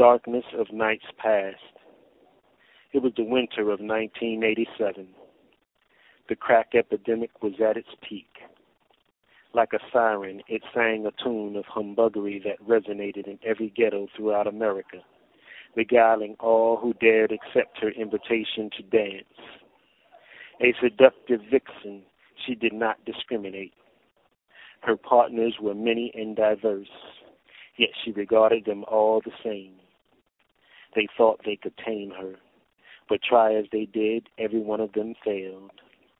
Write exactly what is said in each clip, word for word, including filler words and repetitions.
darkness of nights past. It was the winter of nineteen eighty-seven. The crack epidemic was at its peak. Like a siren, it sang a tune of humbuggery that resonated in every ghetto throughout America, beguiling all who dared accept her invitation to dance. A seductive vixen, she did not discriminate. Her partners were many and diverse, yet she regarded them all the same. They thought they could tame her, but try as they did, every one of them failed.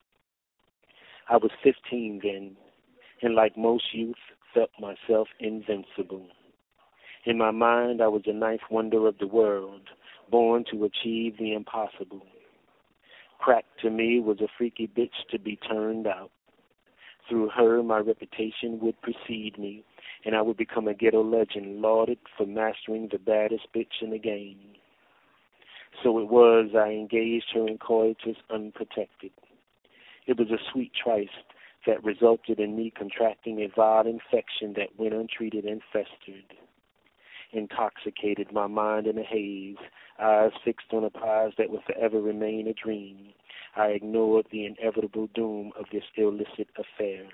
I was fifteen then, and like most youth, felt myself invincible. In my mind, I was the ninth wonder of the world, born to achieve the impossible. Crack to me was a freaky bitch to be turned out. Through her, my reputation would precede me, and I would become a ghetto legend, lauded for mastering the baddest bitch in the game. So it was I engaged her in coitus unprotected. It was a sweet tryst that resulted in me contracting a vile infection that went untreated and festered. Intoxicated, my mind in a haze, eyes fixed on a prize that would forever remain a dream, I ignored the inevitable doom of this illicit affair.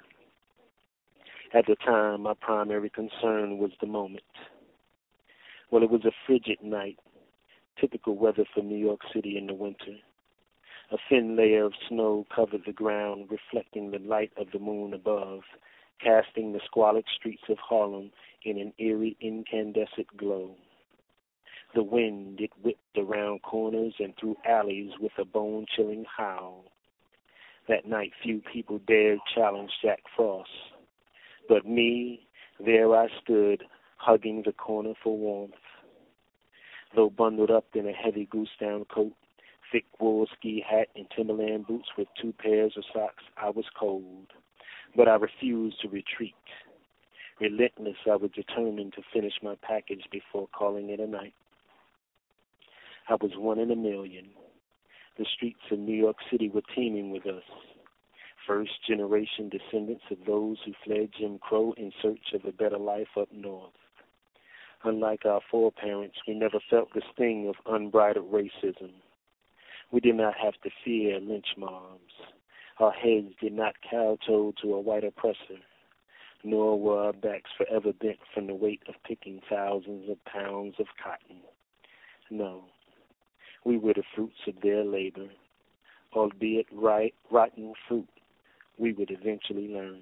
At the time, my primary concern was the moment. Well, it was a frigid night, typical weather for New York City in the winter. A thin layer of snow covered the ground, reflecting the light of the moon above, casting the squalid streets of Harlem in an eerie, incandescent glow. The wind, it whipped around corners and through alleys with a bone-chilling howl. That night, few people dared challenge Jack Frost. But me, there I stood, hugging the corner for warmth. Though bundled up in a heavy goose-down coat, thick wool ski hat, and Timberland boots with two pairs of socks, I was cold. But I refused to retreat. Relentless, I was determined to finish my package before calling it a night. I was one in a million. The streets of New York City were teeming with us, first-generation descendants of those who fled Jim Crow in search of a better life up north. Unlike our foreparents, we never felt the sting of unbridled racism. We did not have to fear lynch mobs. Our heads did not kowtow to a white oppressor, nor were our backs forever bent from the weight of picking thousands of pounds of cotton. No, we were the fruits of their labor, albeit right, rotten fruit, we would eventually learn.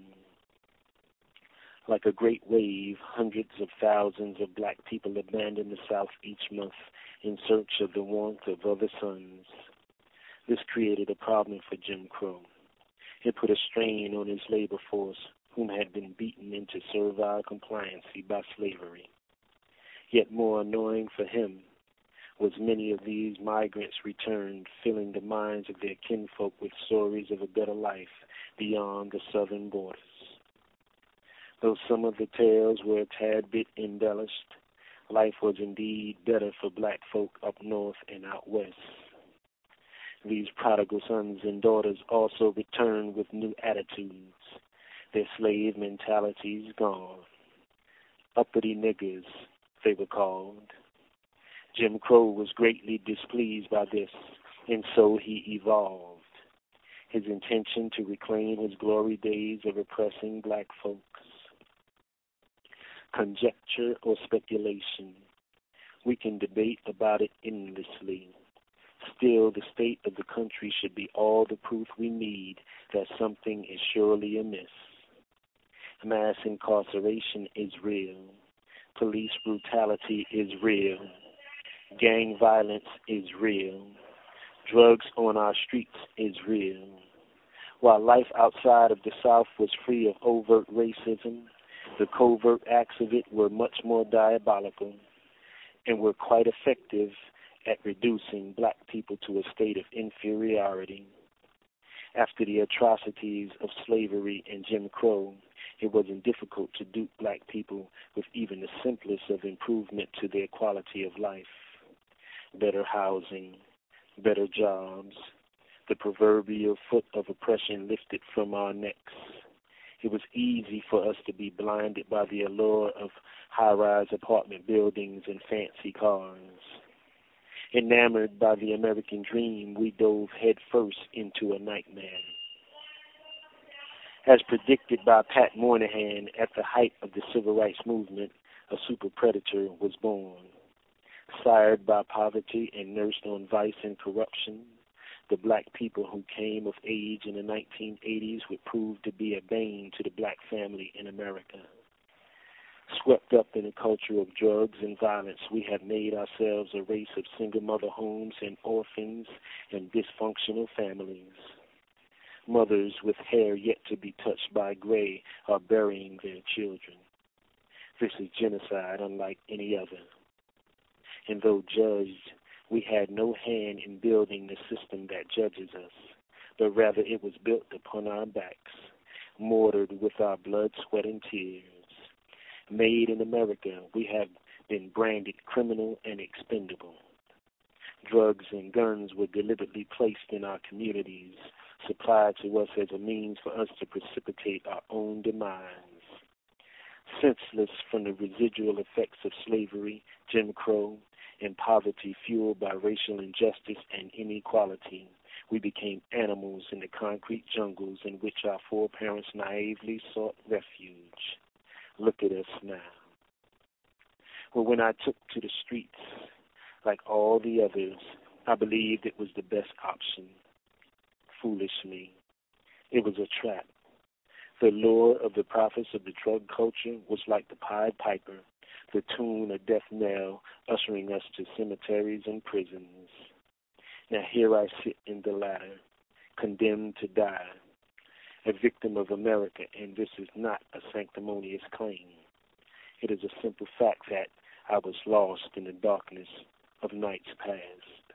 Like a great wave, hundreds of thousands of black people abandon the South each month in search of the warmth of other suns. This created a problem for Jim Crow. It put a strain on his labor force, whom had been beaten into servile compliancy by slavery. Yet more annoying for him was many of these migrants returned, filling the minds of their kinfolk with stories of a better life beyond the southern borders. Though some of the tales were a tad bit embellished, life was indeed better for black folk up north and out west. These prodigal sons and daughters also returned with new attitudes, their slave mentalities gone. Uppity niggers, they were called. Jim Crow was greatly displeased by this, and so he evolved his intention to reclaim his glory days of oppressing black folks. Conjecture or speculation, we can debate about it endlessly. Still, the state of the country should be all the proof we need that something is surely amiss. Mass incarceration is real. Police brutality is real. Gang violence is real. Drugs on our streets is real. While life outside of the South was free of overt racism, the covert acts of it were much more diabolical and were quite effective at reducing black people to a state of inferiority. After the atrocities of slavery and Jim Crow, it wasn't difficult to dupe black people with even the simplest of improvement to their quality of life. Better housing, better jobs, the proverbial foot of oppression lifted from our necks. It was easy for us to be blinded by the allure of high-rise apartment buildings and fancy cars. Enamored by the American dream, we dove headfirst into a nightmare. As predicted by Pat Moynihan at the height of the civil rights movement, a super predator was born. Sired by poverty and nursed on vice and corruption, the black people who came of age in the nineteen eighties would prove to be a bane to the black family in America. Swept up in a culture of drugs and violence, we have made ourselves a race of single mother homes and orphans and dysfunctional families. Mothers with hair yet to be touched by gray are burying their children. This is genocide unlike any other. And though judged, we had no hand in building the system that judges us, but rather it was built upon our backs, mortared with our blood, sweat, and tears. Made in America, we have been branded criminal and expendable. Drugs and guns were deliberately placed in our communities, supplied to us as a means for us to precipitate our own demise. Senseless from the residual effects of slavery, Jim Crow, and poverty fueled by racial injustice and inequality, we became animals in the concrete jungles in which our foreparents naively sought refuge. Look at us now. Well, when I took to the streets, like all the others, I believed it was the best option. Foolishly, it was a trap. The lure of the prophets of the drug culture was like the Pied Piper, the tune of death knell ushering us to cemeteries and prisons. Now here I sit in the latter, condemned to die, a victim of America, and this is not a sanctimonious claim. It is a simple fact that I was lost in the darkness of nights past.